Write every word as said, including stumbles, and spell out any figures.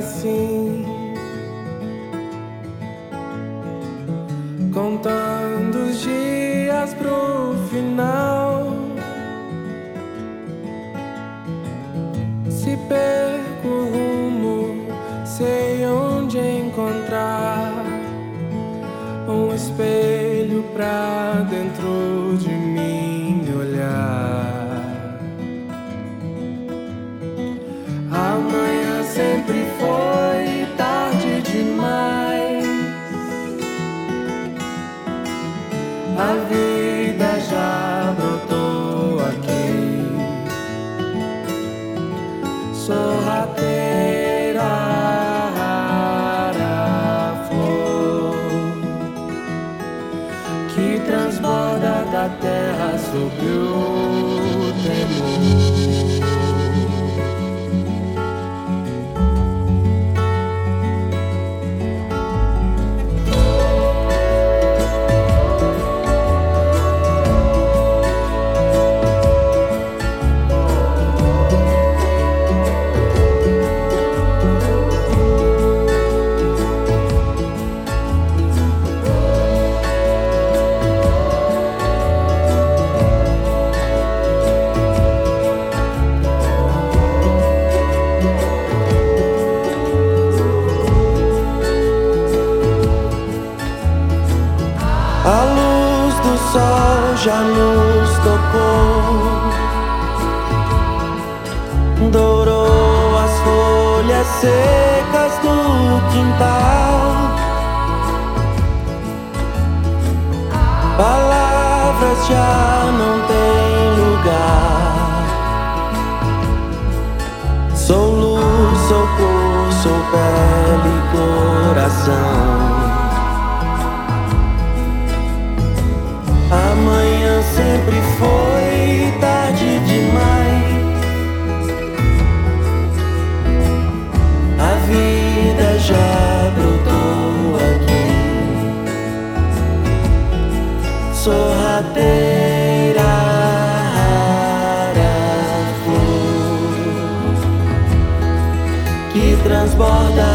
assim, contando os dias pro final. Se perco o rumo, sei onde encontrar um espelho pra dentro de mim olhar. Amanhã sempre foi tarde demais. A vida já brotou aqui, sorrateira, rara flor que transborda da terra sob o temor. A luz do sol já nos tocou, dourou as folhas secas do quintal. Palavras já não têm lugar. Sou luz, sou cor, sou pele e coração. Amanhã sempre foi tarde demais. A vida já brotou aqui, sorrateira, rara flor que transborda